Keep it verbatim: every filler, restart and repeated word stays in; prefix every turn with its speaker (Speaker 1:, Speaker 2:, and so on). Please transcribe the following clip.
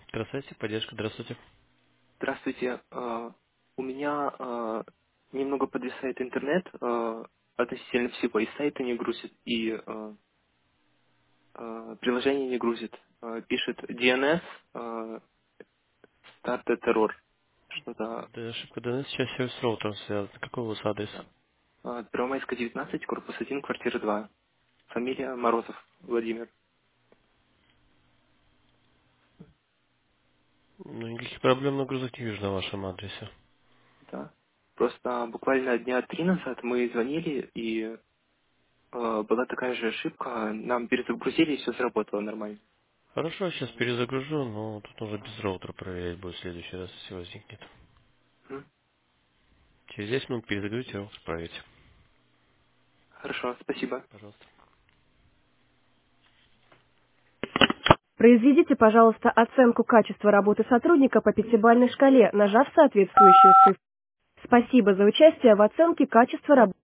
Speaker 1: Здравствуйте, поддержка, здравствуйте.
Speaker 2: Здравствуйте. Э, У меня э, немного подвисает интернет э, относительно всего. И сайты не грузит, и э, э, приложение не грузит. Э, Пишет ди эн эс, э, Started Error. Что-то
Speaker 1: Да, ошибка ди эн эс чаще всего с роутером связана. Какой у вас адрес?
Speaker 2: э, Первомайская, девятнадцать, корпус один, квартира два. Фамилия Морозов Владимир.
Speaker 1: Ну, никаких проблем нагрузок не вижу на вашем адресе.
Speaker 2: Да. Просто буквально дня три назад мы звонили, и э, была такая же ошибка. Нам перезагрузили, и все заработало нормально.
Speaker 1: Хорошо, сейчас перезагружу, но тут нужно без роутера проверять будет в следующий раз, если возникнет.
Speaker 2: М?
Speaker 1: Через десять минут перезагрузите, роутер проверите.
Speaker 2: Хорошо, спасибо.
Speaker 1: Пожалуйста.
Speaker 2: Произведите, пожалуйста, оценку качества работы сотрудника по пятибалльной шкале, нажав соответствующую цифру. Спасибо за участие в оценке качества работы.